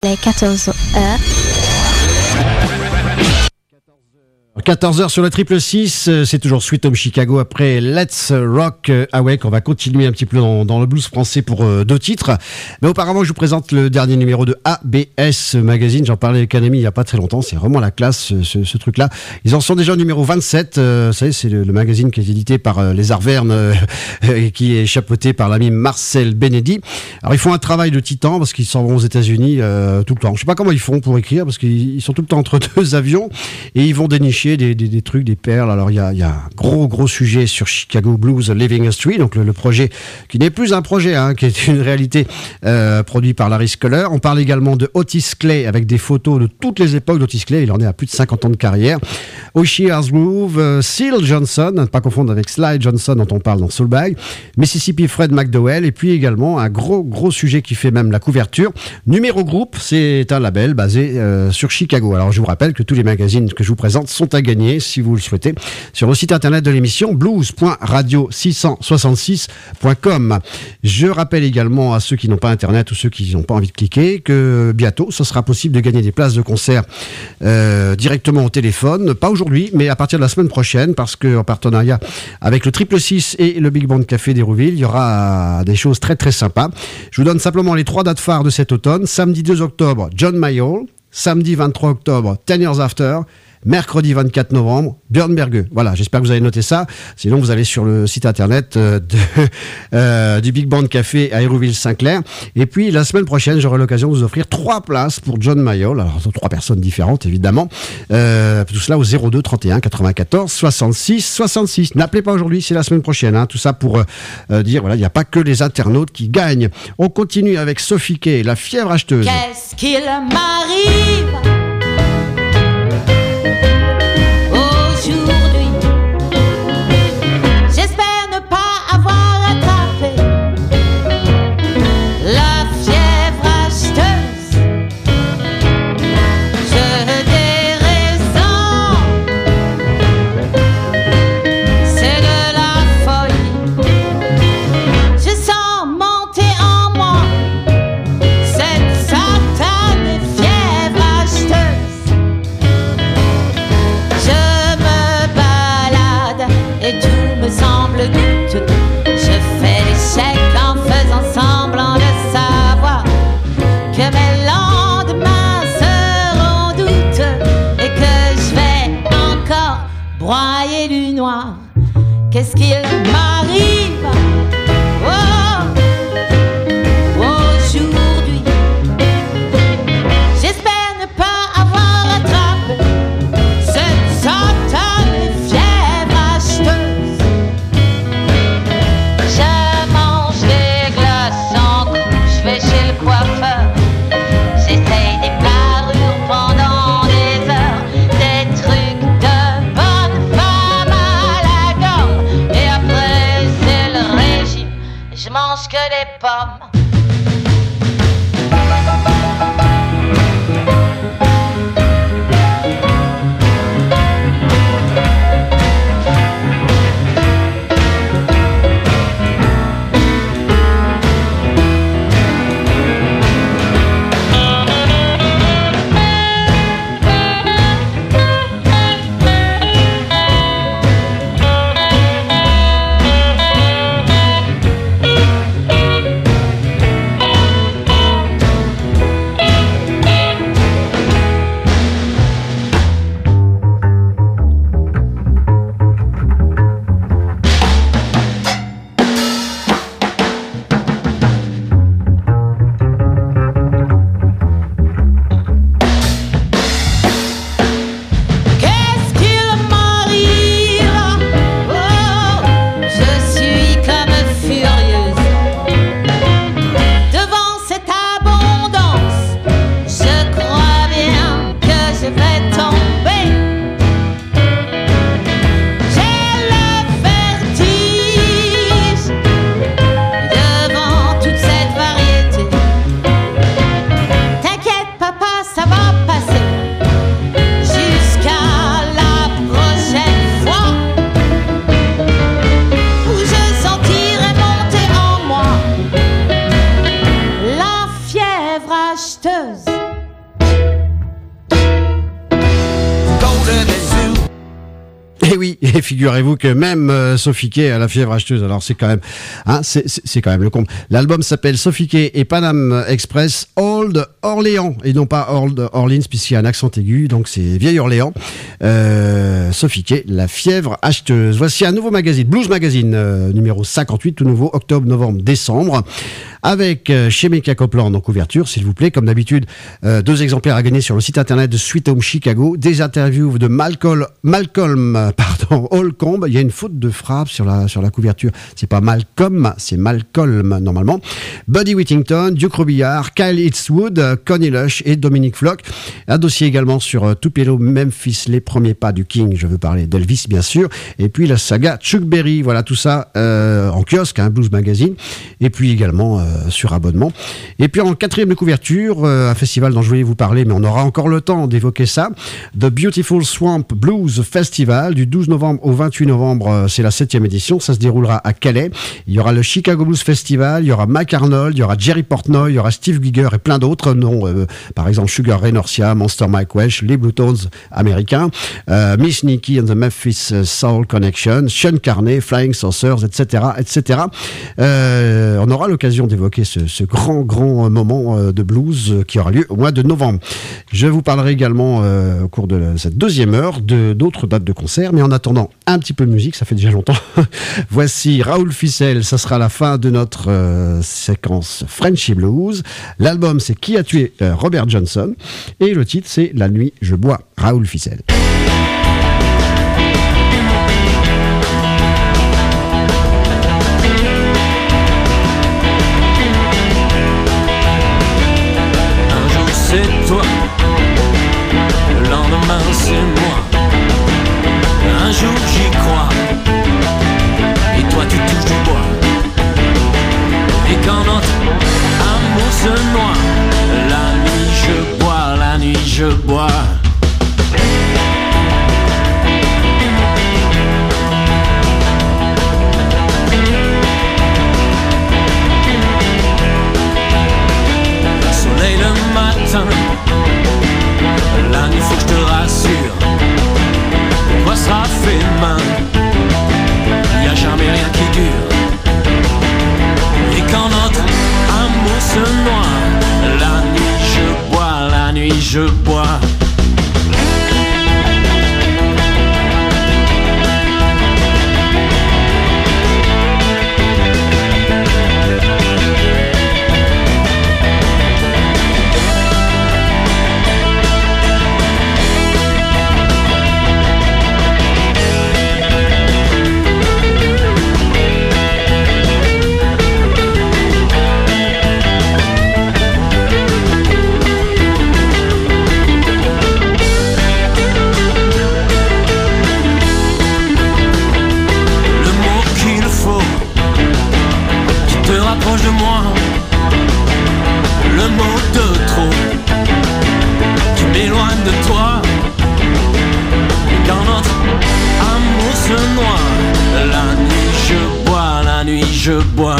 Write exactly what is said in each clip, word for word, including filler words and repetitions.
fait quatorze heures. quatorze heures sur le triple six, c'est toujours Sweet Home Chicago après Let's Rock Awake. On va continuer un petit peu dans, dans le blues français pour euh, deux titres. Mais auparavant, je vous présente le dernier numéro de A B S Magazine. J'en parlais avec un ami il n'y a pas très longtemps. C'est vraiment la classe, ce, ce, ce truc-là. Ils en sont déjà au numéro vingt-sept. Euh, vous savez, c'est le, le magazine qui est édité par euh, les Arvernes euh, et qui est chapeauté par l'ami Marcel Benedy. Alors, ils font un travail de titan parce qu'ils s'en vont aux États-Unis euh, tout le temps. Je ne sais pas comment ils font pour écrire parce qu'ils sont tout le temps entre deux avions et ils vont dénicher Des, des, des trucs, des perles. Alors il y a, y a un gros gros sujet sur Chicago Blues Living History, donc le, le projet qui n'est plus un projet, hein, qui est une réalité euh, produit par Larry Sculler. On parle également de Otis Clay avec des photos de toutes les époques d'Otis Clay. Il en est à plus de cinquante ans de carrière. O'Shea's Groove, euh, Seal Johnson, ne pas confondre avec Sly Johnson dont on parle dans Soulbag, Mississippi Fred McDowell, et puis également un gros gros sujet qui fait même la couverture. Numéro Group, c'est un label basé euh, sur Chicago. Alors je vous rappelle que tous les magazines que je vous présente sont à gagner, si vous le souhaitez, sur le site internet de l'émission blues point radio six cent soixante-six point com. Je rappelle également à ceux qui n'ont pas internet ou ceux qui n'ont pas envie de cliquer que bientôt ce sera possible de gagner des places de concert euh, directement au téléphone, pas aujourd'hui mais à partir de la semaine prochaine, parce qu'en partenariat avec le triple six et le Big Band Café d'Hérouville, il y aura des choses très très sympas. Je vous donne simplement les trois dates phares de cet automne. Samedi deux octobre, John Mayall. Samedi vingt-trois octobre, Ten Years After. Mercredi vingt-quatre novembre, Björn Berge. Voilà, j'espère que vous avez noté ça. Sinon, vous allez sur le site internet euh, de, euh, du Big Band Café à Hérouville-Saint-Clair. Et puis, la semaine prochaine, j'aurai l'occasion de vous offrir trois places pour John Mayall. Alors, trois personnes différentes, évidemment. Euh, tout cela au zéro deux trente et un quatre-vingt-quatorze soixante-six soixante-six. N'appelez pas aujourd'hui, c'est la semaine prochaine. Hein. Tout ça pour euh, dire, voilà, il n'y a pas que les internautes qui gagnent. On continue avec Sophie Kay, la fièvre acheteuse. Qu'est-ce qu'il m'arrive ? Qu'est-ce qu'il m'arrive? Oh, aujourd'hui, j'espère ne pas avoir attrapé cette satanée fièvre acheteuse. Je mange des glaces en couche, je vais chez le coiffeur. J'essaye des parures pendant des heures, des trucs de bonne femme à la gorge. Et après c'est in the zoo. Et oui, et figurez-vous que même euh, Sophie Kay a la fièvre acheteuse. Alors c'est quand même, hein, c'est, c'est, c'est quand même le comble. L'album s'appelle Sophie Kay et Panam Express Old Orléans et non pas Old Orleans puisqu'il y a un accent aigu, donc c'est Vieille Orléans. Euh, Sophie Kay, la fièvre acheteuse. Voici un nouveau magazine, Blues Magazine euh, numéro cinquante-huit, tout nouveau, octobre, novembre, décembre. Avec euh, chez Mecca Copeland en couverture, s'il vous plaît, comme d'habitude, euh, deux exemplaires à gagner sur le site internet de Sweet Home Chicago, des interviews de Malcolm, Malcolm, euh, pardon, Holcomb. Il y a une faute de frappe sur la sur la couverture. C'est pas Malcolm, c'est Malcolm normalement. Buddy Whittington, Duke Robillard, Kyle Eastwood, euh, Connie Lush et Dominic Flock. Un dossier également sur euh, Tupelo, Memphis, les premiers pas du King. Je veux parler d'Elvis bien sûr. Et puis la saga Chuck Berry. Voilà tout ça euh, en kiosque, hein, Blues Magazine. Et puis également euh, sur abonnement. Et puis en quatrième de couverture, euh, un festival dont je voulais vous parler, mais on aura encore le temps d'évoquer ça. The Beautiful Swamp Blues Festival du douze novembre au vingt-huit novembre, euh, c'est la septième édition. Ça se déroulera à Calais. Il y aura le Chicago Blues Festival, il y aura Mac Arnold, il y aura Jerry Portnoy, il y aura Steve Giger et plein d'autres noms, euh, par exemple Sugar Ray Norcia, Monster Mike Welsh, les Blue Tones américains, euh, Miss Nikki and the Memphis Soul Connection, Sean Carney, Flying Saucers, et cetera, et cetera. Euh, on aura l'occasion d'évoquer Ce, ce grand, grand moment de blues qui aura lieu au mois de novembre. Je vous parlerai également euh, au cours de la, cette deuxième heure de, d'autres dates de concert, mais en attendant, un petit peu de musique, ça fait déjà longtemps. Voici Raoul Ficel, ça sera la fin de notre euh, séquence Frenchy Blues. L'album, c'est Qui a tué euh, Robert Johnson, et le titre, c'est La nuit, je bois. Raoul Ficel. C'est toi, le lendemain c'est moi. Un jour j'y crois, et toi tu touches du bois. Et quand notre amour se noie, la nuit je bois, la nuit je bois. Soleil le matin, la nuit faut que je te rassure. Quoi sera fait demain? Y'a jamais rien qui dure. Et quand notre amour se noie, la nuit je bois, la nuit je bois. Rapproche de moi, le mot de trop qui m'éloigne de toi. Et quand notre amour se noie, la nuit je bois, la nuit je bois.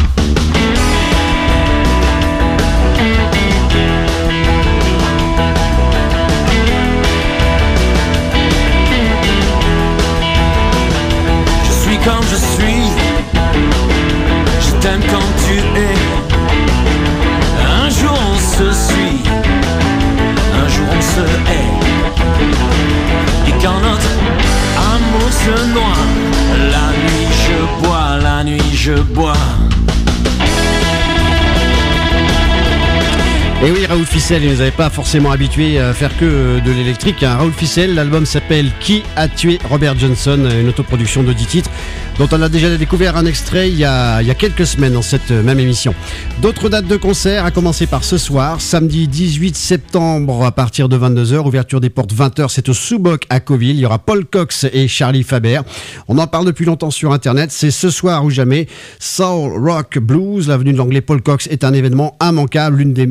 Je suis comme je suis, je t'aime comme tu es. Un jour on se suit, un jour on se hait. Et quand notre amour se noie, la nuit je bois, la nuit je bois. Et oui, Raoul Ficel, il ne nous avait pas forcément habitués à faire que de l'électrique. Hein. Raoul Ficel, l'album s'appelle Qui a tué Robert Johnson, une autoproduction de dix titres dont on a déjà découvert un extrait il y a, il y a quelques semaines dans cette même émission. D'autres dates de concert, à commencer par ce soir, samedi dix-huit septembre à partir de vingt-deux heures, ouverture des portes vingt heures, c'est au Souboc à Coville. Il y aura Paul Cox et Charlie Faber. On en parle depuis longtemps sur Internet, c'est ce soir ou jamais. Soul, Rock, Blues, l'avenue de l'anglais Paul Cox est un événement immanquable, l'une des, l'un des meilleurs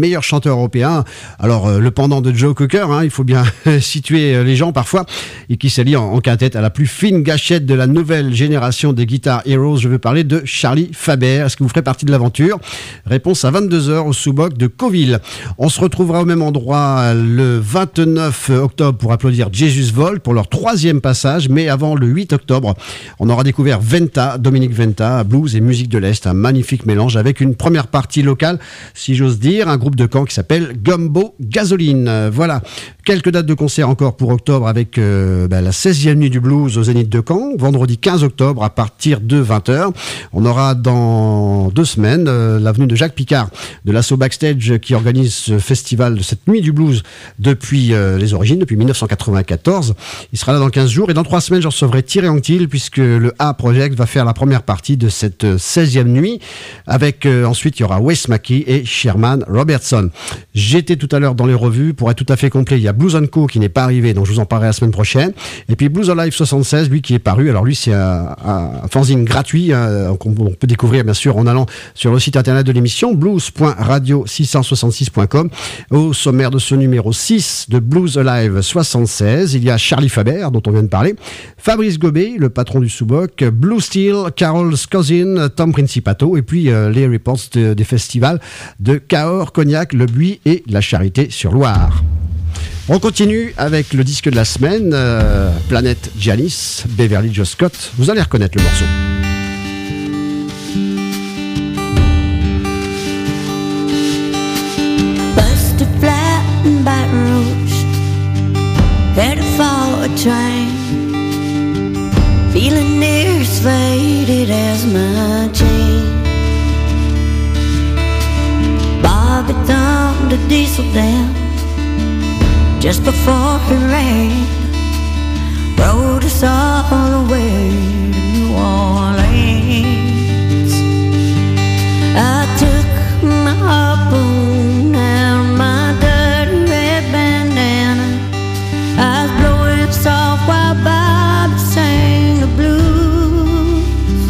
meilleurs chanteurs européens. Alors, euh, le pendant de Joe Cocker, hein, il faut bien situer les gens parfois, et qui s'allie en, en quintette à la plus fine gâchette de la nouvelle génération des Guitar Heroes. Je veux parler de Charlie Faber. Est-ce que vous ferez partie de l'aventure? Réponse à vingt-deux heures au sous-boc de Cauville. On se retrouvera au même endroit le vingt-neuf octobre pour applaudir Jesus Volt pour leur troisième passage, mais avant le huit octobre, on aura découvert Venta, Dominique Venta, blues et musique de l'Est, un magnifique mélange avec une première partie locale, si j'ose dire, un groupe de Caen qui s'appelle Gumbo Gasoline. Voilà, quelques dates de concert encore pour octobre avec euh, bah, la seizième nuit du blues au Zénith de Caen, vendredi quinze octobre à partir de vingt heures. On aura dans deux semaines euh, l'avenue de Jacques Picard de l'assaut Backstage qui organise ce festival de cette nuit du blues depuis euh, les origines, depuis dix-neuf cent quatre-vingt-quatorze. Il sera là dans quinze jours et dans trois semaines, je recevrai Thierry Anctil puisque le A Project va faire la première partie de cette seizième nuit avec euh, ensuite il y aura Wes Mackey et Sherman Robertson. J'étais tout à l'heure dans les revues, pour être tout à fait complet, il y a Blues and Co qui n'est pas arrivé, donc je vous en parlerai la semaine prochaine, et puis Blues Alive soixante-seize, lui qui est paru. Alors lui c'est un, un fanzine gratuit hein, qu'on on peut découvrir bien sûr en allant sur le site internet de l'émission blues point radio six cent soixante-six point com. Au sommaire de ce numéro six de Blues Alive soixante-seize, il y a Charlie Faber dont on vient de parler, Fabrice Gobet, le patron du sous-boc, Blue Steel, Carol Cousin, Tom Principato, et puis euh, les reports de, des festivals de Cahors, Cognac, Le Buis et La Charité-sur-Loire. On continue avec le disque de la semaine, euh, Planète Janis, Beverly Joe Scott. Vous allez reconnaître le morceau. Busted flat in Baton Rouge, headed for a train, feeling near as faded as my chain. Bobby thumbed a diesel down just before it rained, rode us all the way to New Orleans. I took my harpoon and my dirty red bandana, I was blowing soft while Bobby sang the blues.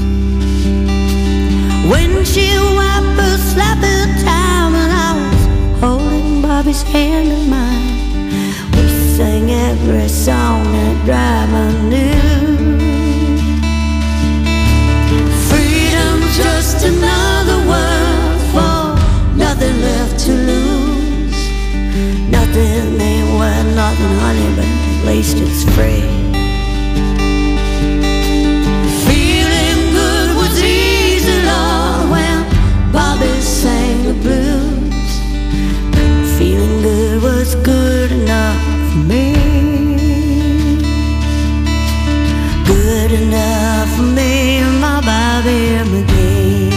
Windshield wipers slapping time and I was holding Bobby's hand in mine. Sang every song that driver knew. Freedom's just another word for nothing left to lose. Nothing ain't worth nothing, honey, but at least it's free. Feeling good was easy, Lord, when Bobby sang the blues. Feeling good was good enough for me, good enough for me, my Bobby McGee.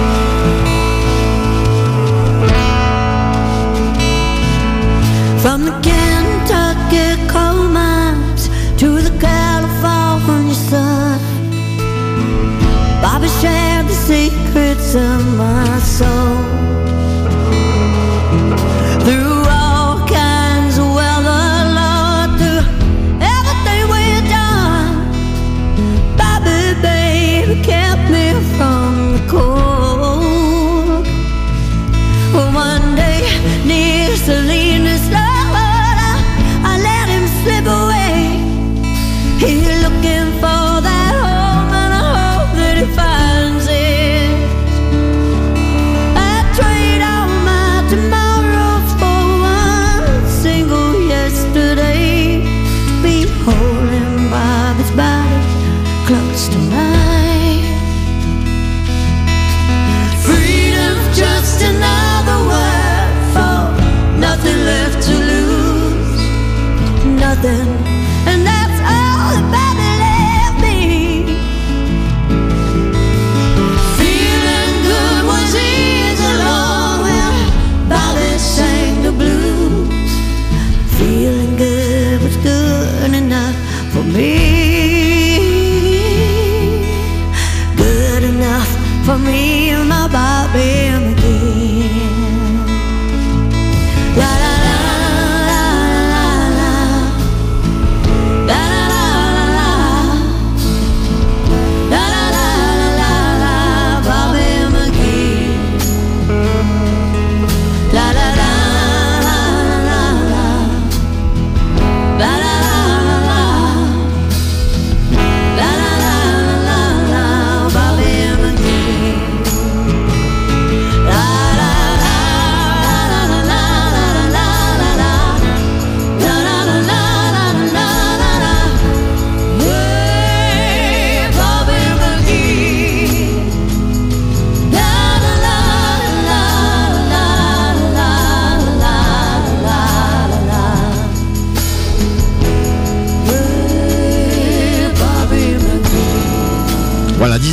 From the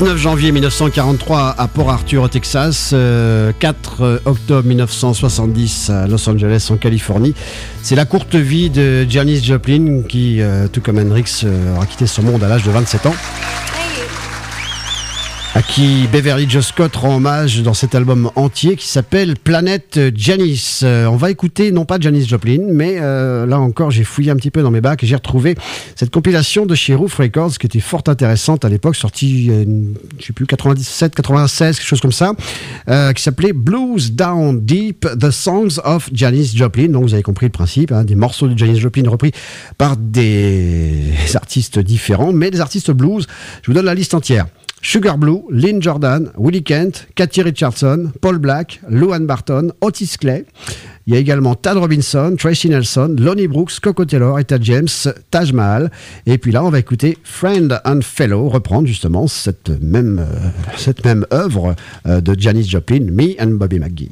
dix-neuf janvier mille neuf cent quarante-trois à Port Arthur au Texas, euh, quatre octobre mille neuf cent soixante-dix à Los Angeles en Californie. C'est la courte vie de Janis Joplin qui, euh, tout comme Hendrix, euh, a quitté ce monde à l'âge de vingt-sept ans. À qui Beverly Joe Scott rend hommage dans cet album entier qui s'appelle Planète Janis. Euh, on va écouter non pas Janis Joplin, mais euh, là encore j'ai fouillé un petit peu dans mes bacs et j'ai retrouvé cette compilation de chez Roof Records qui était fort intéressante à l'époque, sortie, euh, je sais plus, quatre-vingt-dix-sept, quatre-vingt-seize, quelque chose comme ça, euh, qui s'appelait Blues Down Deep, The Songs of Janis Joplin. Donc vous avez compris le principe, hein, des morceaux de Janis Joplin repris par des artistes différents, mais des artistes blues. Je vous donne la liste entière. Sugar Blue, Lynn Jordan, Willie Kent, Kathy Richardson, Paul Black, Luan Barton, Otis Clay. Il y a également Tad Robinson, Tracy Nelson, Lonnie Brooks, Coco Taylor, Etta James, Taj Mahal. Et puis là, on va écouter Friend and Fellow reprendre justement cette même, euh, cette même œuvre euh, de Janis Joplin, Me and Bobby McGee.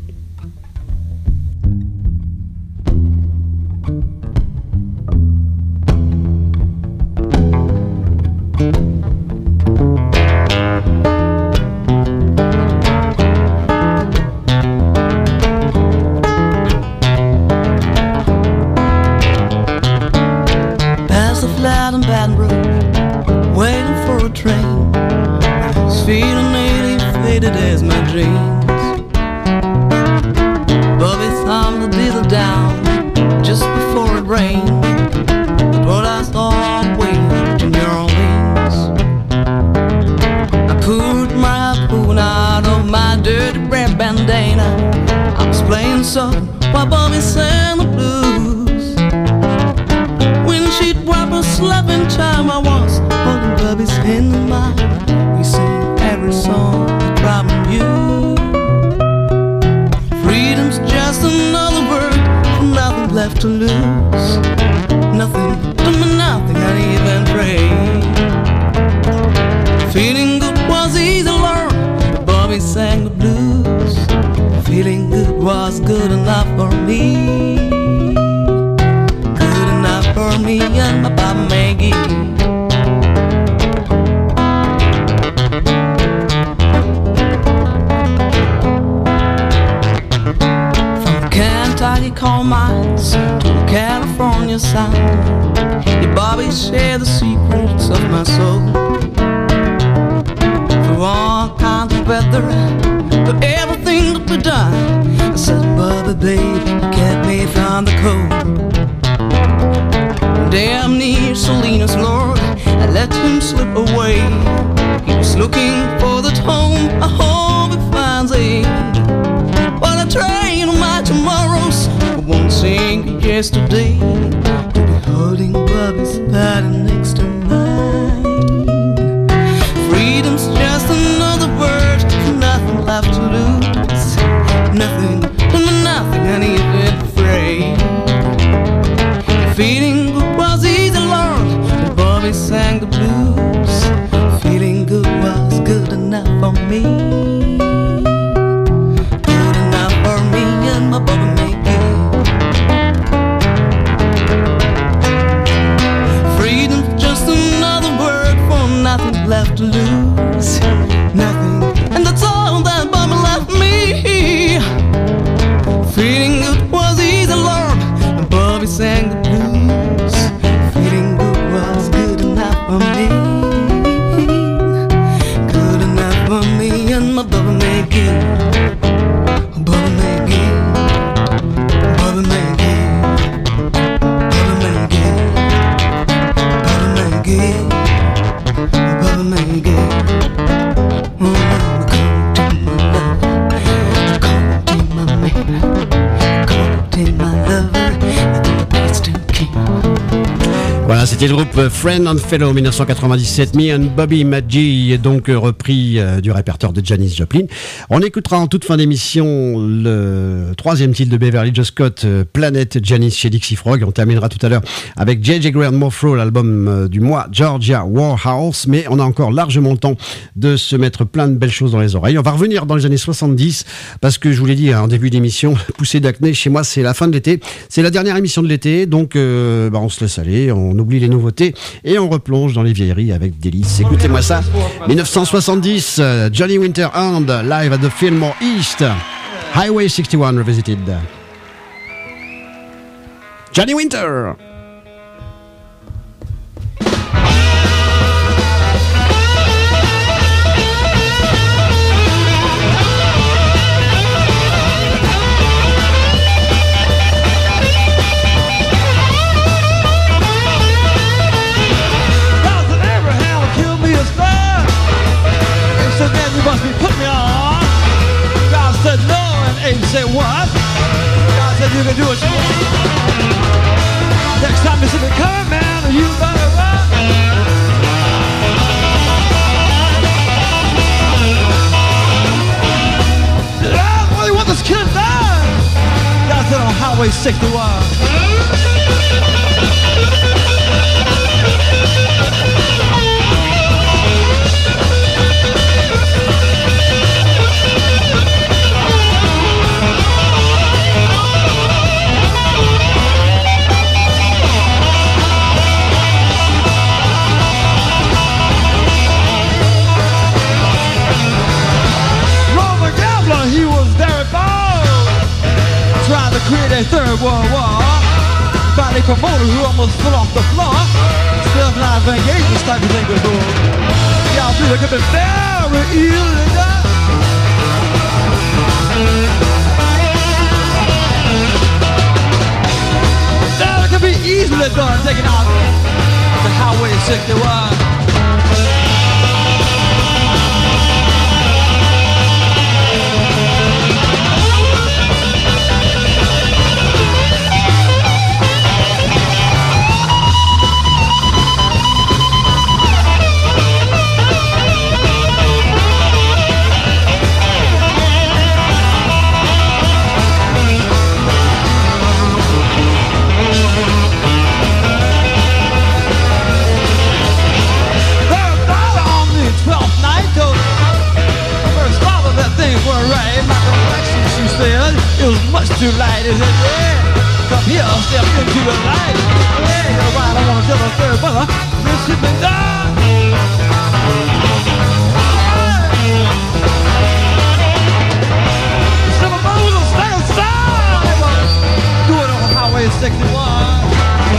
Feeling nearly faded as my dreams. Bobby thumbed the diesel down just before it rained. But what I saw way to New Orleans. I pulled my harpoon out of my dirty red bandana. I was playing soft while Bobby sang the blues. When she'd wipe her slapping time, I was holding Bobby's hand in mine. We sing every song that's driving you. Freedom's just another word for nothing left to lose. Nothing to me, nothing, not even pray. Feeling good was easy, Lord. Bobby sang the blues. Feeling good was good enough for me. Good enough for me and my Bob Maggie. Kentucky coal mines to the California sun. Your Bobby shared the secrets of my soul. Through all kinds of weather, through everything that we done, I said, Bobby, babe, you kept me from the cold. Damn near Salinas, Lord, I let him slip away. He was looking for that home, I hope he finds it. While I train on my tomorrows, I won't sing yesterday. To be holding Bobby's body next to mine. Freedom's just another word for nothing left to lose. Nothing, nothing, I ain't even afraid. Feeling good was easy, Lord, and Bobby sang the blues. Feeling good was good enough for me. My Bobby McGee. Freedom's just another word for nothing left to lose. Nothing, and that's all that Bobby left me. Feeling good was easy, Lord, and Bobby sang the blues. Feeling good was good enough for me. Good enough for me and my Bobby McGee. Bobby McGee. Bobby McGee, Bobby McGee, Bobby McGee, Bobby McGee. Oh, come to my love, come to my man, come to my lover, the best who can. Voilà, c'était le groupe Friend and Fellow dix-neuf cent quatre-vingt-dix-sept, Me and Bobby McGee, donc repris euh, du répertoire de Janis Joplin. On écoutera en toute fin d'émission le troisième titre de Beverly Joe Scott, euh, Planète Janis chez Dixie Frog. On terminera tout à l'heure avec J J Graham Morfro, l'album euh, du mois Georgia Warhouse. Mais on a encore largement le temps de se mettre plein de belles choses dans les oreilles. On va revenir dans les années soixante-dix parce que je vous l'ai dit hein, en début d'émission, poussée d'acné chez moi, c'est la fin de l'été. C'est la dernière émission de l'été, donc euh, bah, on se laisse aller. On oublie les nouveautés et on replonge dans les vieilleries avec délice. Écoutez-moi ça. dix-neuf cent soixante-dix, euh, Johnny Winterhand, live at the Fillmore East. Highway sixty-one Revisited. Johnny Winter! You must be putting me on. God said no, and Abe said what? God said you can do what you want. Next time you see me coming, man, you better run. I really want this kid done. God said on Highway sixty-one. He was very bold, trying to create a third world war. Body promoter who almost fell off the floor. Still not engaged this type of thing before. Y'all feel it could be very easily done. Now it could be easily done, taking out the Highway sixty-one. It was much too light, is it? Yeah. Come here, step into the light. Yeah, you're right, I want to tell a third brother, this shit been done. Some of those will stay aside. Do it on Highway sixty-one.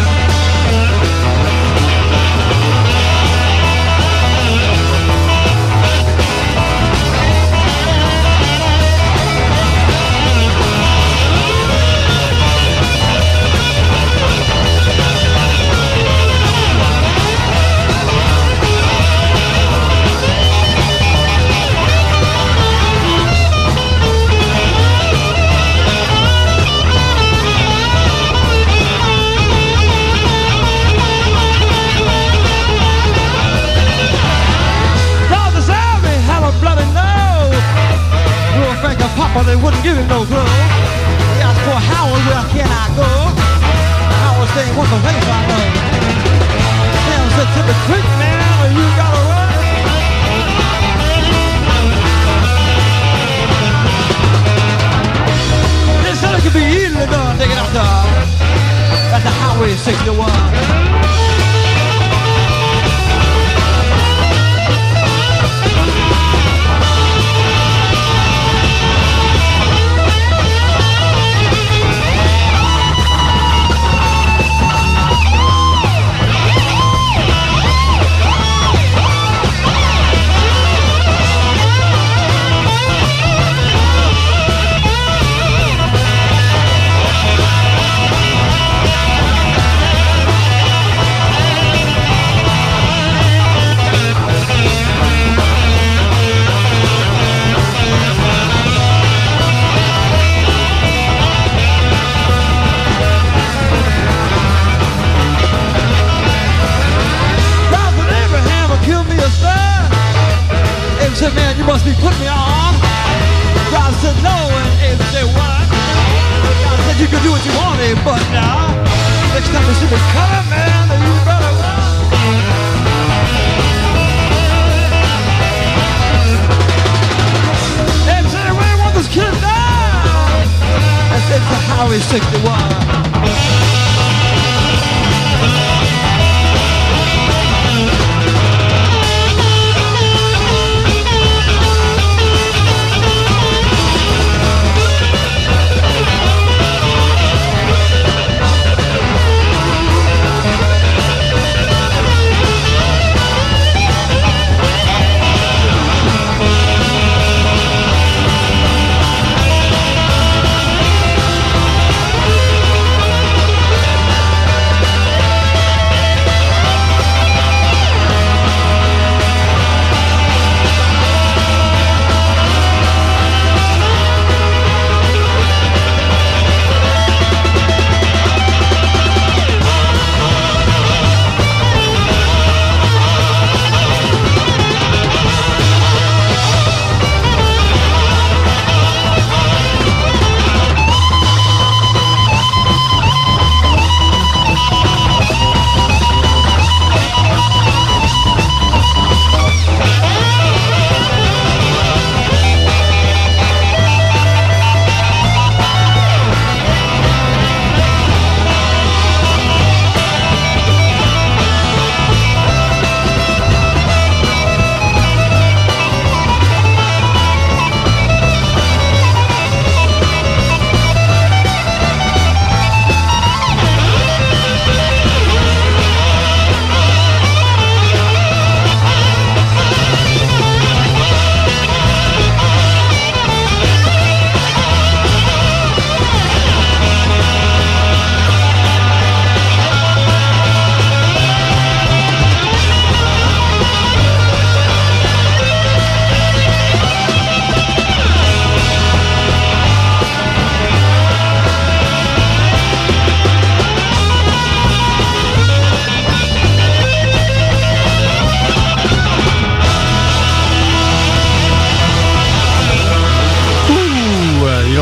Papa, they wouldn't give him no clue. He asked for Howard, where can I go? Howard saying, what's the place I know? Sam said, to the creek, man, you gotta run. They said it could be easily done, take it out there at the Highway sixty-one. Said, man, you must be putting me on. God said no, and Abe said what? God said you could do what you wanted, but now next time you see me coming, man, then you better run. Abe said, I really want this kid down. I said, it's the Highway sixty-one.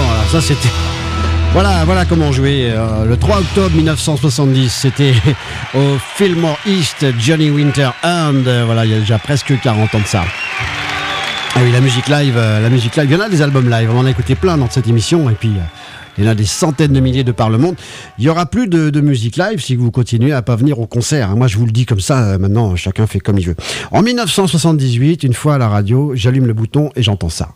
Voilà, ça c'était. Voilà, voilà comment on jouait. Euh, le trois octobre mille neuf cent soixante-dix, c'était au Fillmore East, Johnny Winter and euh, voilà, il y a déjà presque quarante ans de ça. Ah oui, la musique live, euh, la musique live, il y en a des albums live, on en a écouté plein dans cette émission, et puis euh, il y en a des centaines de milliers de par le monde. Il y aura plus de, de musique live si vous continuez à pas venir au concert. Moi, je vous le dis comme ça, euh, maintenant, chacun fait comme il veut. En mille neuf cent soixante-dix-huit, une fois à la radio, j'allume le bouton et j'entends ça.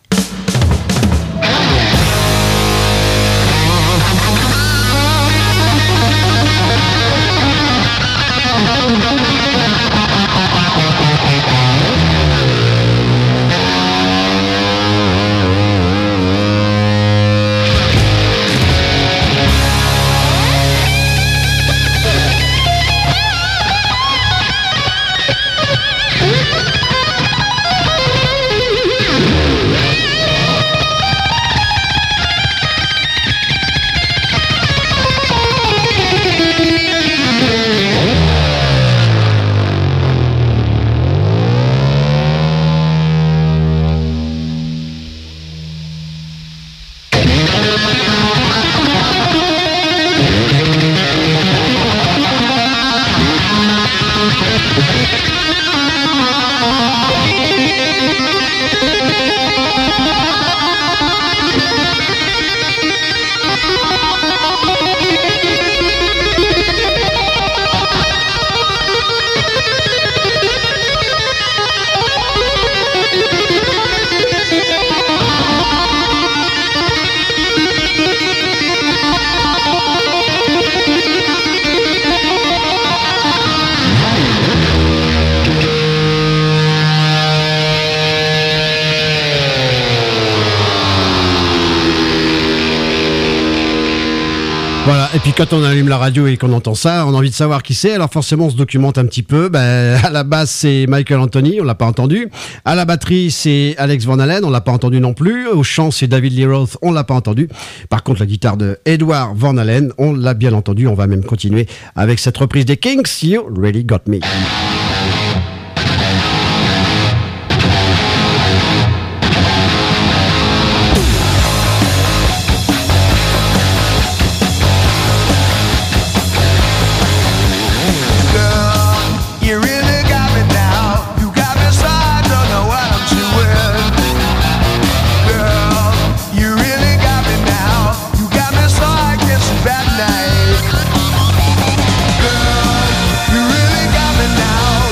Voilà, et puis quand on allume la radio et qu'on entend ça, on a envie de savoir qui c'est, alors forcément on se documente un petit peu. Ben, à la basse c'est Michael Anthony, on l'a pas entendu. À la batterie c'est Alex Van Halen, on l'a pas entendu non plus. Au chant c'est David Lee Roth, on l'a pas entendu. Par contre la guitare de Edward Van Halen, on l'a bien entendu. On va même continuer avec cette reprise des Kings, You Really Got Me. Now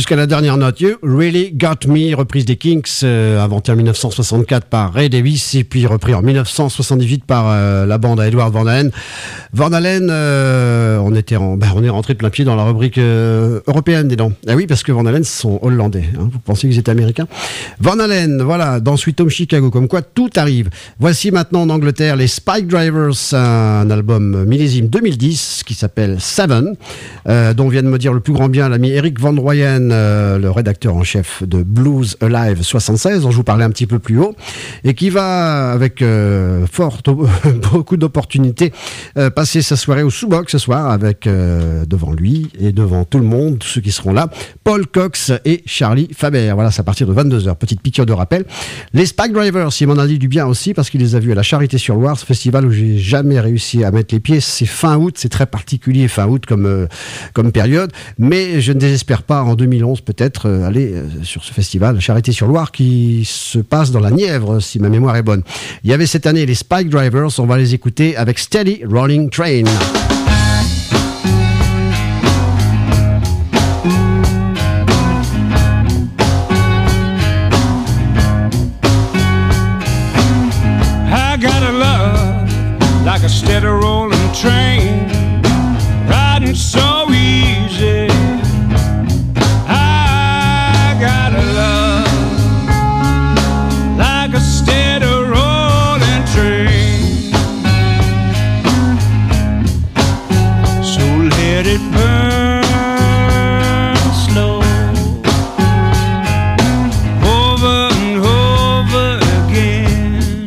jusqu'à la dernière note. You Really Got Me, reprise des Kinks, euh, inventée en dix-neuf cent soixante-quatre par Ray Davies et puis repris en dix-neuf cent soixante-dix-huit par euh, la bande à Edward Van Halen. Van Halen, euh, on était en, bah, on est rentré de plein pied dans la rubrique euh, européenne, dis donc. Ah oui, parce que Van Halen sont hollandais. Hein, vous pensez qu'ils étaient américains? Van Halen, voilà, dans Sweet Home Chicago, comme quoi tout arrive. Voici maintenant en Angleterre les Spike Drivers, un album millésime deux mille dix qui s'appelle Seven, euh, dont vient de me dire le plus grand bien l'ami Eric Van Royen, euh, le rédacteur en chef de Blues Alive soixante-seize, dont je vous parlais un petit peu plus haut, et qui va, avec euh, fort, beaucoup d'opportunités, euh, passer sa soirée au Sous-Boc ce soir, avec euh, devant lui et devant tout le monde, tous ceux qui seront là, Paul Cox et Charlie Faber. Voilà, c'est à partir de vingt-deux heures. Petite piqûre de rappel. Les Spike Drivers, il m'en a dit du bien aussi, parce qu'il les a vus à la Charité-sur-Loire, ce festival où j'ai jamais réussi à mettre les pieds. C'est fin août, c'est très particulier fin août comme, euh, comme période, mais je ne désespère pas en deux mille onze peut-être euh, aller euh, sur ce festival Charité-sur-Loire qui se passe dans la Nièvre, si ma mémoire est bonne. Il y avait cette année les Spike Drivers, on va les écouter avec Steady Rolling Train. Like a steady rolling train, riding so easy. I got a love like a steady rolling train. So let it burn slow, over and over again.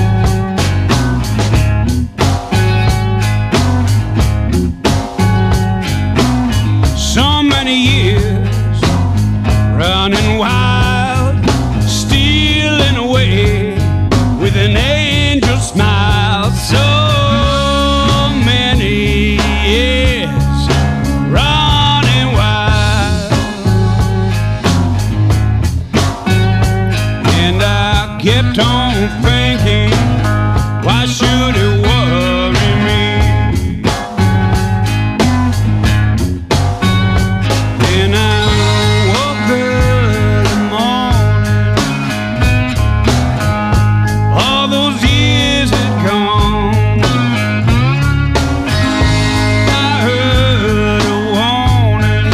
So many years running wild, stealing away with an angel smile. So many years running wild, and I kept on thinking, why should it worry me? And I woke early morning, all those years had gone. I heard a warning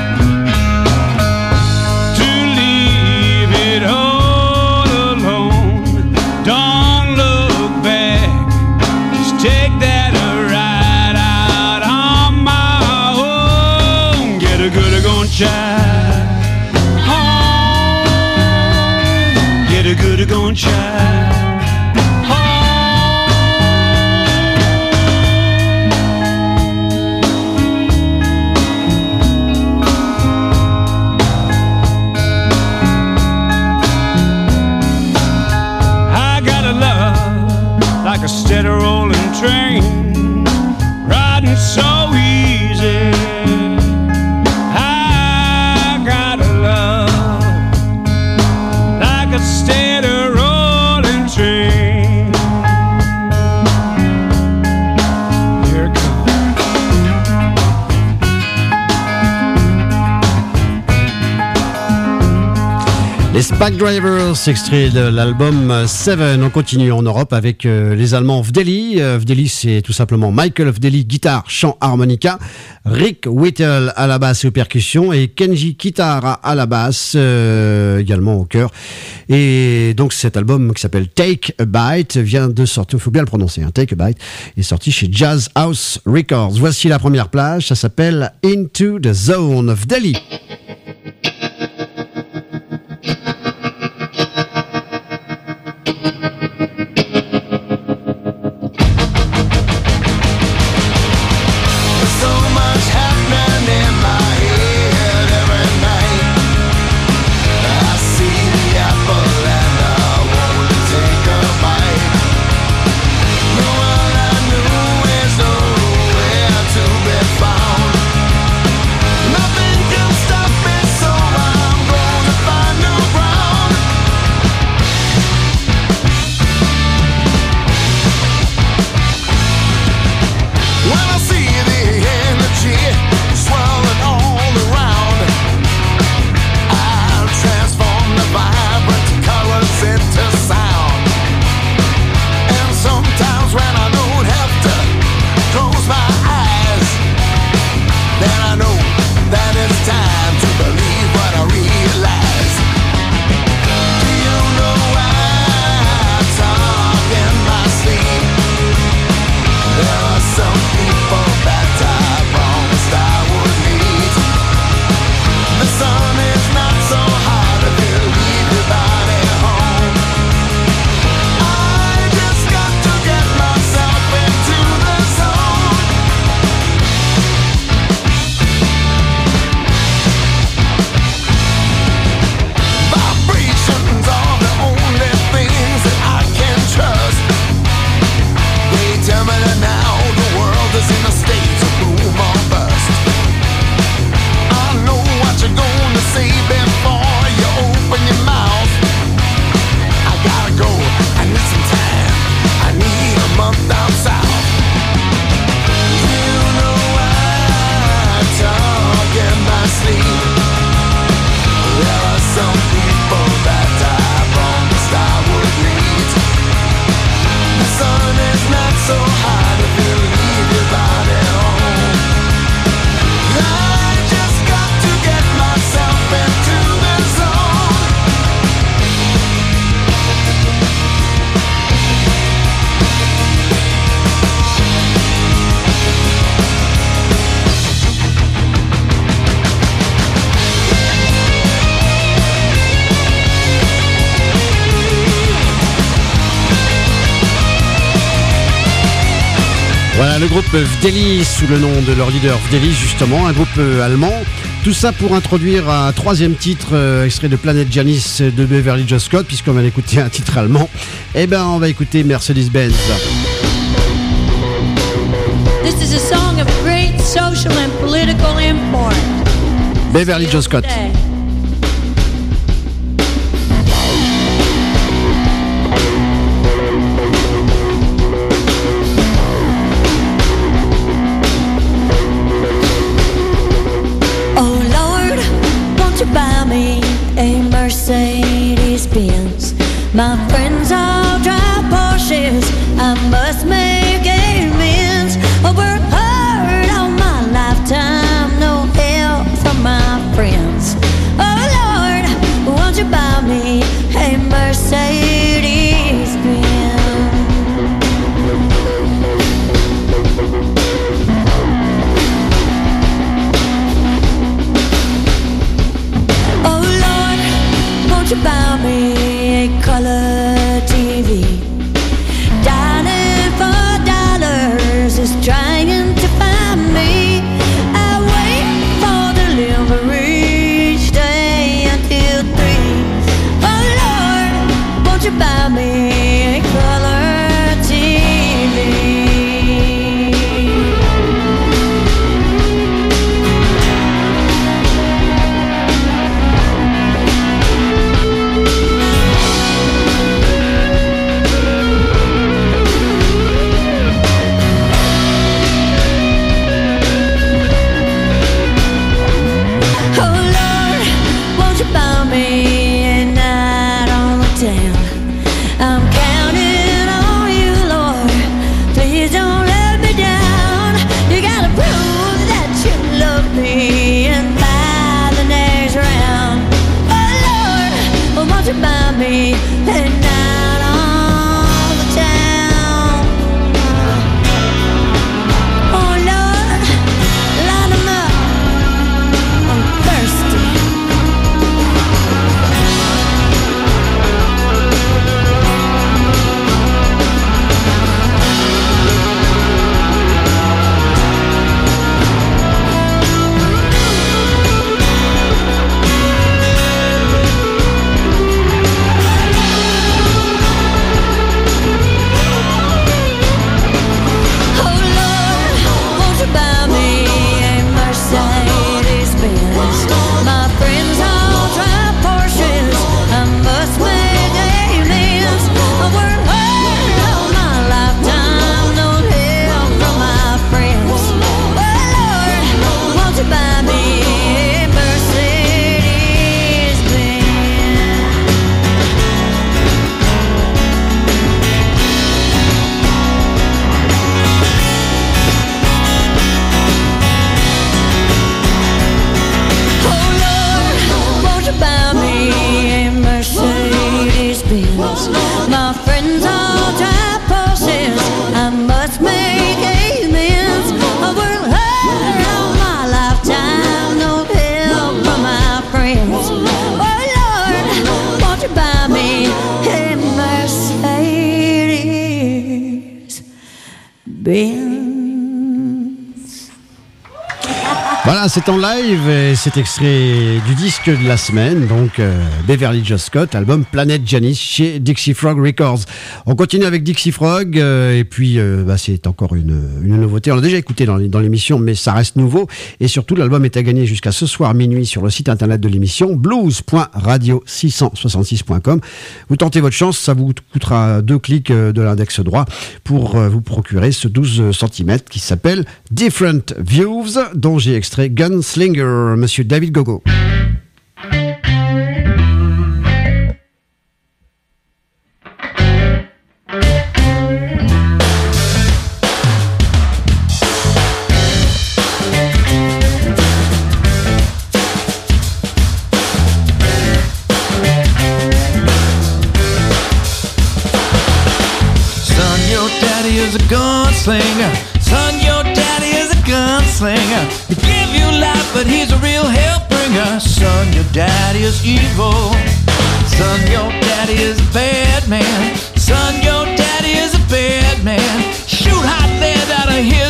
to leave it all alone. Don't look back, just take that ride out on my own. Get a good gun child home, get a good gun child home. I got a love like a steady rolling train, riding so easy. I got a love like a steady rolling train. Here it comes. Les Spike Drivers, extrait de l'album Seven. On continue en Europe avec euh, les Allemands Vdeli. Euh, Vdeli, c'est tout simplement Michael Vdeli, guitare, chant, harmonica. Rick Whittle à la basse et aux percussions. Et Kenji Kitara à la basse, euh, également au chœur. Et donc cet album qui s'appelle Take a Bite vient de sortir, il faut bien le prononcer, hein, Take a Bite, est sorti chez Jazz House Records. Voici la première plage, ça s'appelle Into the Zone. Vdeli. So much happening in my head every night. I see the apple and I want to take a bite. No one I knew is nowhere to be found. Nothing can stop me, so I'm gonna find new ground. Voilà le groupe Vdeli, sous le nom de leur leader Vdeli justement, un groupe euh, allemand. Tout ça pour introduire un troisième titre euh, extrait de Planet Janis de Beverly Joe Scott, puisqu'on va écouter un titre allemand. Eh ben on va écouter Mercedes-Benz. This is a song of great social and political import. Beverly Joe Scott. Today. Buy me a Mercedes Benz. My friends all drive Porsches. I must make amends. I worked hard all my lifetime, no help from my friends. Oh Lord, won't you buy me a Mercedes Benz? Buy me a color T V. Dining for dollars is trying to find me. I wait for delivery each day until three. Oh Lord, won't you buy me a color T V? By me and not all the town. Oh Lord, line them up. I'm thirsty. My friends all drive Porsches. I must make amends. I worked hard all my lifetime, no help from my friends. Oh Lord, won't you buy me a Mercedes Benz? Voilà, c'est en live et c'est extrait du disque de la semaine, donc euh, Beverly Joe Scott, album Planet Janis chez Dixie Frog Records. On continue avec Dixie Frog euh, et puis euh, bah, c'est encore une, une nouveauté. On l'a déjà écouté dans, dans l'émission, mais ça reste nouveau et surtout l'album est à gagner jusqu'à ce soir minuit sur le site internet de l'émission blues point radio six cent soixante-six point com. Vous tentez votre chance, ça vous coûtera deux clics de l'index droit pour euh, vous procurer ce douze centimètres qui s'appelle Different Views, dont j'ai extrait Gunslinger, Monsieur David Gogo. Son, your daddy is a gunslinger. Son, your daddy is a gunslinger. He give you life, but he's a real hellbringer. Son, your daddy is evil. Son, your daddy is a bad man. Son, your daddy is a bad man. Shoot hot lead out of his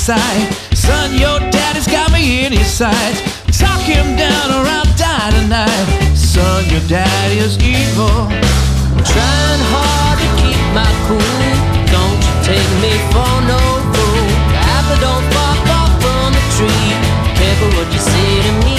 sight. Son, your daddy's got me in his sights. Talk him down or I'll die tonight. Son, your daddy is evil. I'm trying hard to keep my cool. Don't you take me for no fool. The apple don't fall far from the tree. Careful what you say to me.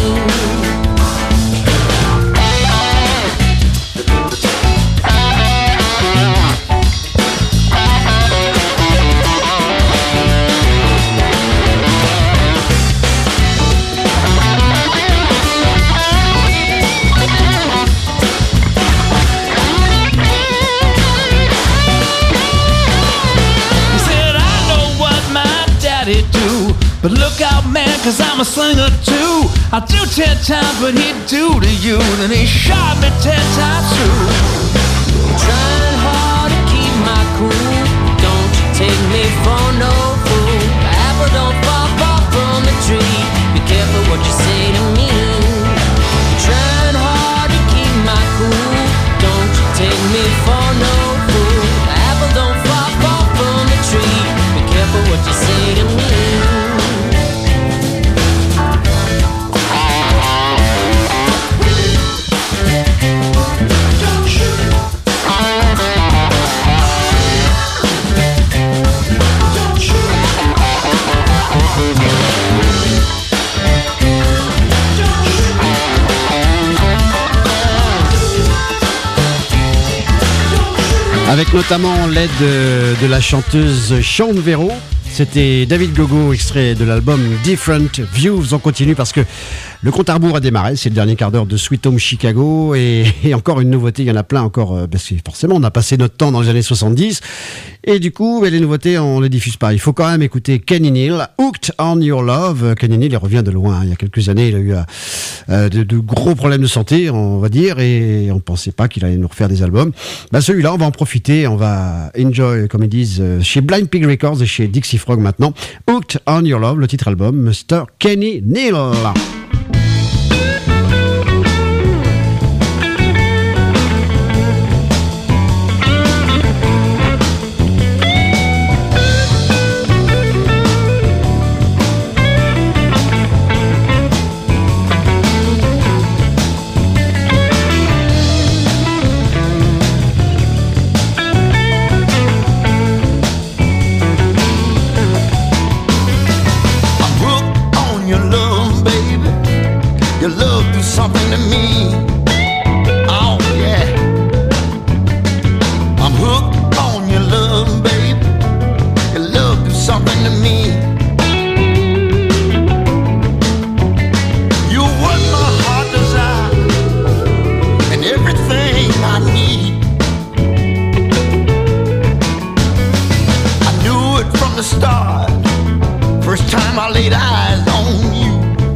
Do. But look out, man, cause I'm a slinger too. I'll do ten times what he'd do to you. Then he shot me ten times through. Trying hard to keep my cool. Don't you take me for no fool. The apple don't fall far from the tree. Be careful what you say to me. Trying hard to keep my cool. Don't you take me for no fool. The apple don't fall far from the tree. Be careful what you say to me. Avec notamment l'aide de, de la chanteuse Shawn Vero. C'était David Gogo, extrait de l'album Different Views. On continue parce que le compte à rebours a démarré. C'est le dernier quart d'heure de Sweet Home Chicago. Et, et encore une nouveauté, il y en a plein encore. Parce que forcément, on a passé notre temps dans les années soixante-dix. Et du coup, les nouveautés, on les diffuse pas. Il faut quand même écouter Kenny Neal, Hooked on Your Love. Kenny Neal, il revient de loin. Il y a quelques années, il a eu euh, de, de gros problèmes de santé, on va dire. Et on pensait pas qu'il allait nous refaire des albums. Ben, celui-là, on va en profiter. On va enjoy, comme ils disent, chez Blind Pig Records et chez Dixie Frog maintenant. Hooked on Your Love, le titre album, mister Kenny Neal. Something to me, oh yeah. I'm hooked on your love, baby. Your love do something to me. You're what my heart desires and everything I need. I knew it from the start, first time I laid eyes on you.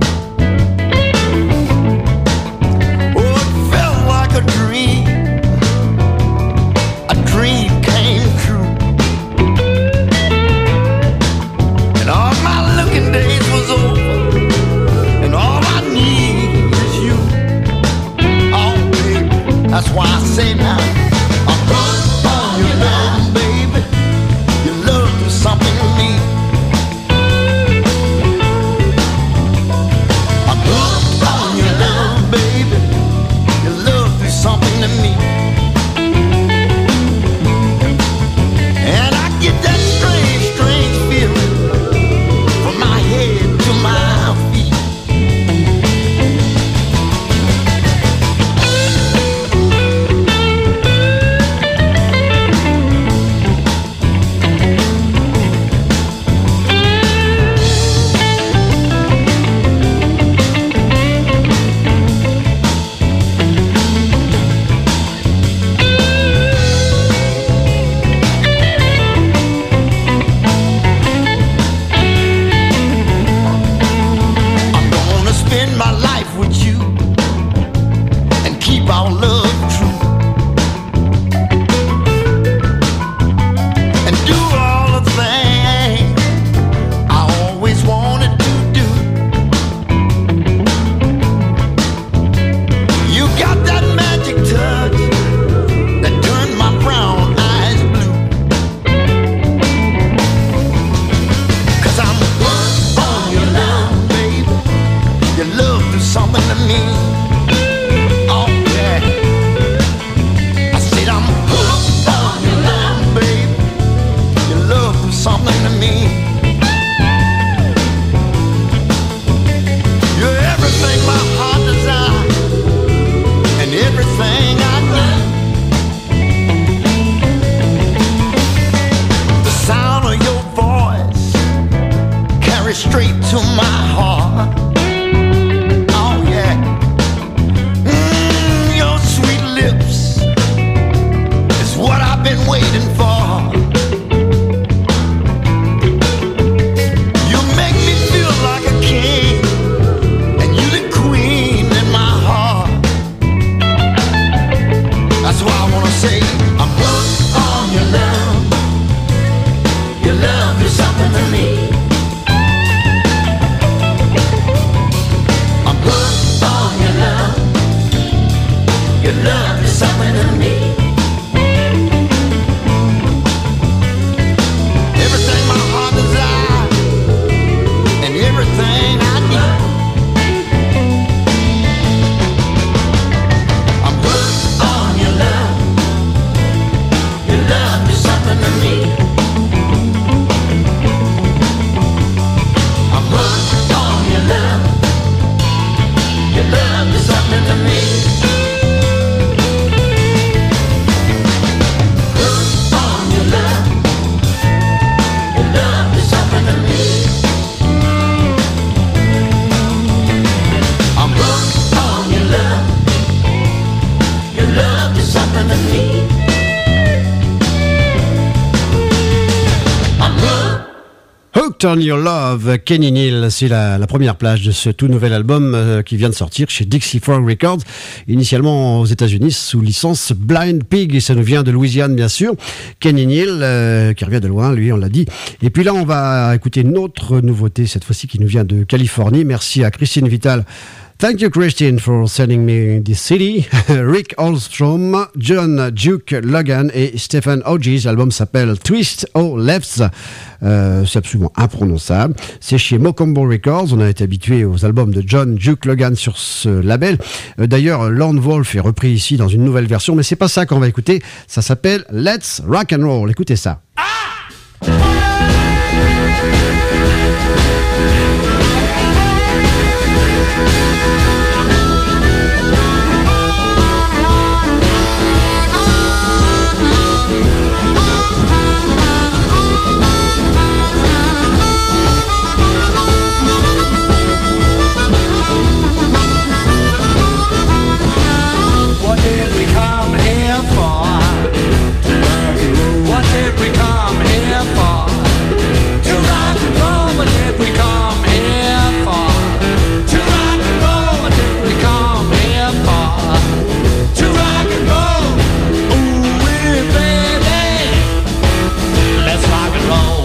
A dream, a dream came true, and all my looking days was over, and all I need is you. Oh, baby, that's why I say now, I'm hooked on your love, baby. Your love is something to me. I'm hooked on your love, baby. Something to me, and I get that strange, strange feeling from my head to my feet. wanna say I'm hooked on your love. Your love is something to me. I'm hooked on your love. Your love is something to me. Everything my heart desires and everything I need. I'm hooked on your love. Your love is something to me. I'm hooked on your love. Your love is something to me. Hooked on your love. Your love is something to me. I'm hooked on your love. Your love is something to me. I'm hooked. Hooked on Your Love, Kenny Neal, c'est la, la première plage de ce tout nouvel album euh, qui vient de sortir chez Dixie Frog Records, initialement aux États-Unis sous licence Blind Pig, et ça nous vient de Louisiane bien sûr. Kenny Neal, euh, qui revient de loin, lui on l'a dit. Et puis là on va écouter une autre nouveauté, cette fois-ci qui nous vient de Californie. Merci à Christine Vital. Thank you, Christine, for sending me this C D. Rick Holstrom, John Duke Logan et Stephen Hodges. L'album s'appelle Twist O Lefts. Euh, c'est absolument imprononçable. C'est chez Mocambo Records. On a été habitué aux albums de John Duke Logan sur ce label. Euh, d'ailleurs, Lone Wolf est repris ici dans une nouvelle version, mais c'est pas ça qu'on va écouter. Ça s'appelle Let's Rock and Roll. Écoutez ça. What did we come here for? What did we come here for? To rock and roll. What did we come here for? To rock and roll. What did we come here for? To rock and roll. Ooh, wee, baby, let's rock and roll.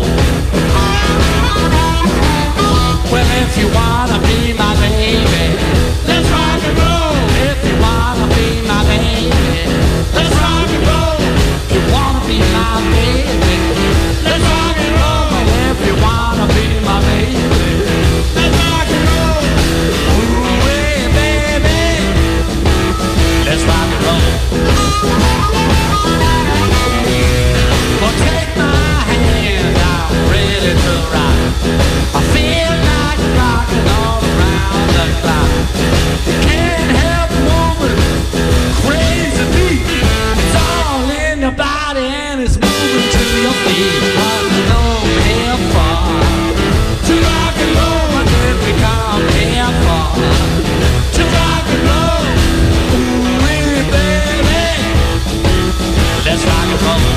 Well, if you wanna be my baby, let's rock and roll. If you wanna be my baby, let's rock and roll. If you wanna be my baby, let's rock and roll. If you wanna be my baby, let's rock and roll. Ooh, hey, baby, let's rock and roll. Well, take my hand, I'm ready to rock. I feel like rocking all around the clock. You can't help moving, crazy beat. It's all in your body and it's moving to your feet. What we come here for? To rock and roll. What did we come here for? To rock and roll. Ooh, wee, baby, let's rock and roll.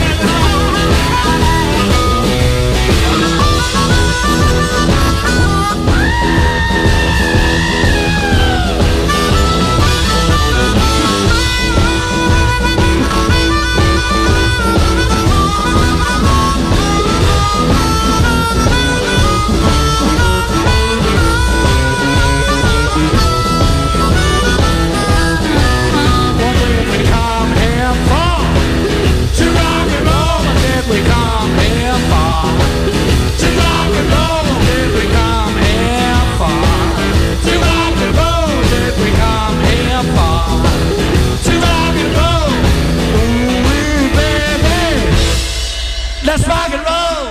What did we come here for? To rock and roll. What did we come here for? To rock and roll. What did we come here for? To rock and roll. What did we come here for? To rock and roll. Ooh, wee, baby, let's rock and roll.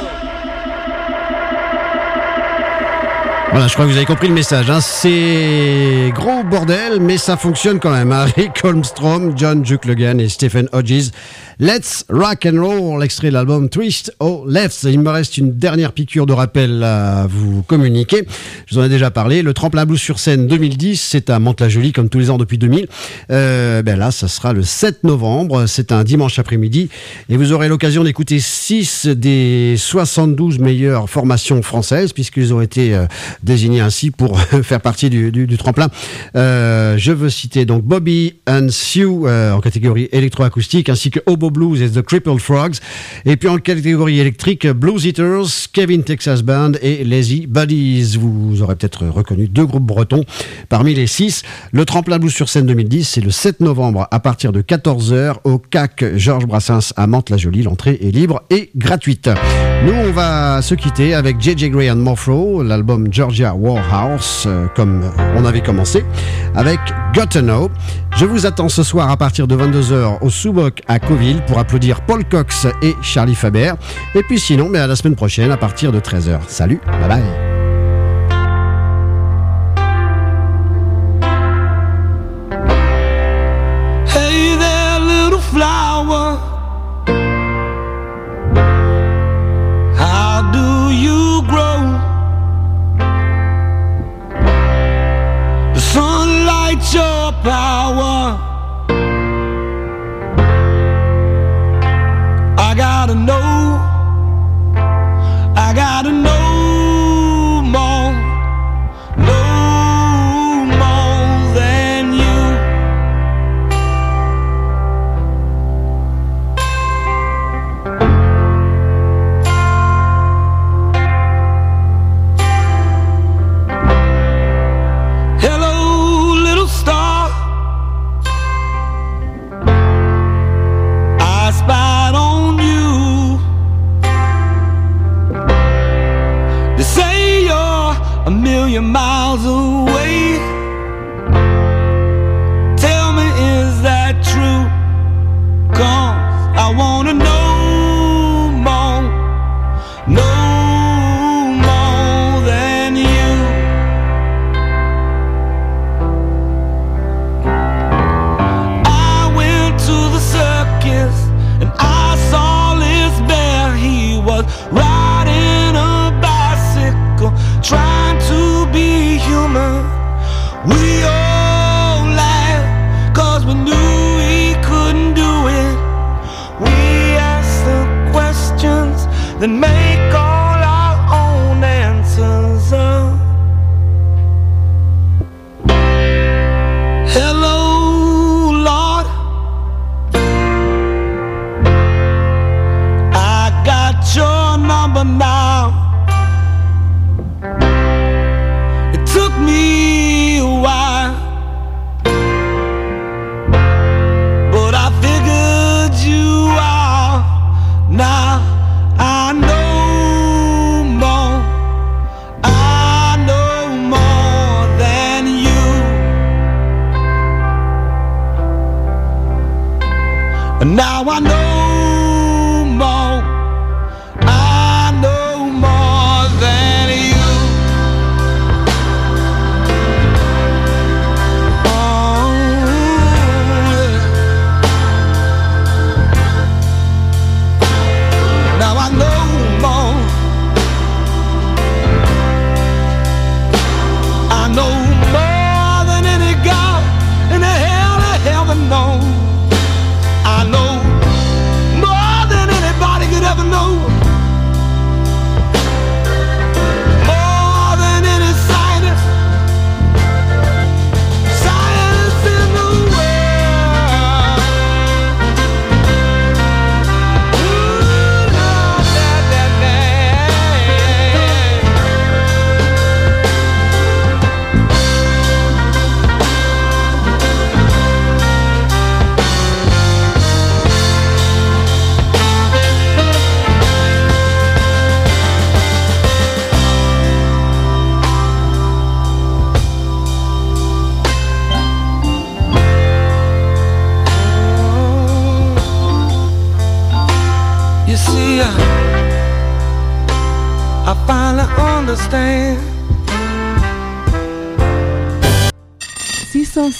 Voilà, je crois que vous avez compris le message. Hein. C'est gros bordel, mais ça fonctionne quand même. Hein. Rick Holmstrom, John Duke Logan et Stephen Hodges. Let's Rock and Roll, l'extrait de l'album Twist O Lefts. Il me reste une dernière piqûre de rappel à vous communiquer. Je vous en ai déjà parlé. Le Tremplin Blues sur scène deux mille dix, c'est à Mantes-la-Jolie, comme tous les ans depuis deux mille. Euh, ben là, ça sera le sept novembre. C'est un dimanche après-midi. Et vous aurez l'occasion d'écouter six des soixante-douze meilleures formations françaises, puisqu'ils ont été euh, désignés ainsi pour faire partie du, du, du tremplin. Euh, je veux citer donc Bobby and Sue euh, en catégorie électroacoustique, ainsi que Hobo Blues et The Crippled Frogs. Et puis en catégorie électrique, Blues Eaters, Kevin Texas Band et Lazy Buddies. Vous aurez peut-être reconnu deux groupes bretons parmi les six. Le tremplin Blues sur scène deux mille dix, c'est le sept novembre à partir de quatorze heures au C A C Georges Brassens à Mantes-la-Jolie. L'entrée est libre et gratuite. Nous, on va se quitter avec J J Gray and Morpho, l'album Georgia Warhouse, euh, comme on avait commencé, avec Got to Know. Je vous attends ce soir à partir de vingt-deux heures au Souboc à Cauville pour applaudir Paul Cox et Charlie Faber. Et puis sinon, mais à la semaine prochaine à partir de treize heures. Salut, bye bye. Hey there, little flower. How do you grow? The sunlight's your power. I gotta know, I gotta know more, know more than you. Hello, little star, I spied on you. They say you're a million miles away. Tell me, is that true? 'Cause I wanna know more, know more than you. I went to the circus and I saw this bear. He was riding a bicycle, trying to be human. We all laughed 'cause we knew he couldn't do it. We asked the questions that make all our own answers up. Hello, Lord, I got your number now. It took me a while, but I figured you out. Now I know more, I know more than you. Now I know more, I know more than you. Oh, now I know more, I know more than any God in the hell of heaven knows. I know more than anybody could ever know, more than any scientist, science in the world. Ooh, Lord, da, da, da. You see, I, I finally understand